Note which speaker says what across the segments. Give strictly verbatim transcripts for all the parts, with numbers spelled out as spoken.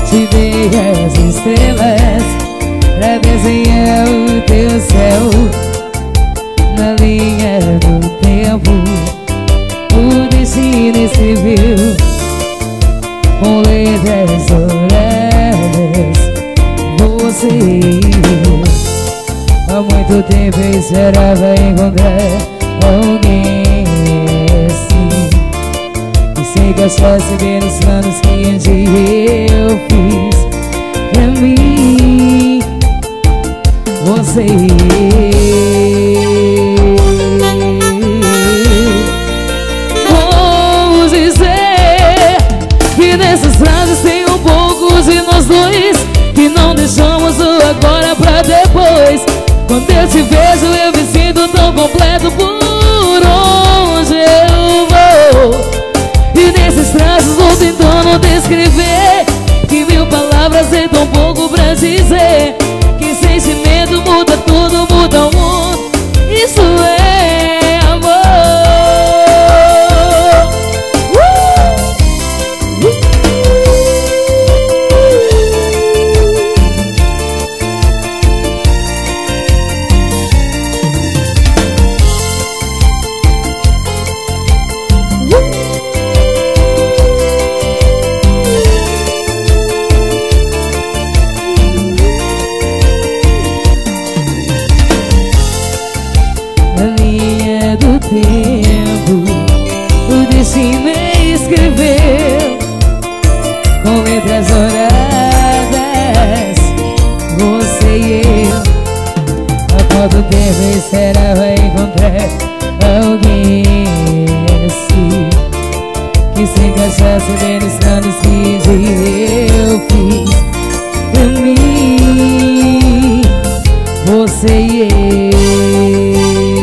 Speaker 1: te dei as estrelas pra desenhar o teu céu. Na linha do tempo o destino escreveu com letras douradas você e eu. Há muito tempo eu esperava encontrar alguém assim, e sem que achasse ver os planos que um dia eu fiz pra mim, você e eu. Vamos dizer que nessas frases tem um pouco de nós dois, que não deixamos o agora pra depois. Quando eu te vejo eu me sinto tão completo por onde eu vou. E nesses traços vou tentando descrever, que mil palavras tem tão pouco pra dizer. Que sentimento muda tudo, muda o mundo. Isso é amor. Tempo, o destino escreveu com letras douradas você e eu. Há quanto tempo eu esperava encontrar alguém assim, que se encaixasse bem nos planos que eu fiz pra mim, você e eu.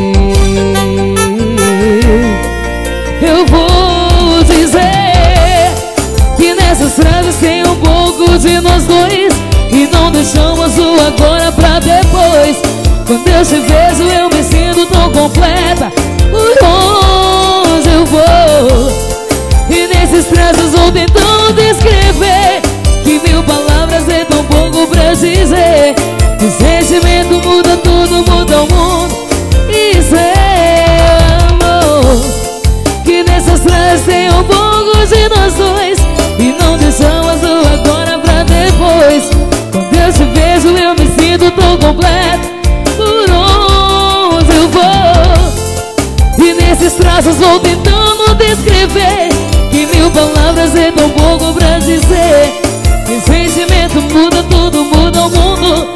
Speaker 1: Eu vou dizer que nessas frases tem um pouco de nós dois, e não deixamos o agora pra depois. Quando eu te vejo eu me sinto tão completa por onde eu vou. E nesses traços vou tentando descrever, que mil palavras é tão pouco pra dizer. Que sentimento muda tudo, muda o mundo. Isso é amor. Que nessas frases tem um pouco de nós dois, e não deixamos o agora pra depois. Quando eu te vejo eu me sinto tão completo por onde eu vou. E nesses traços vou tentando descrever, que mil palavras é tão pouco pra dizer. Que sentimento muda tudo, muda o mundo.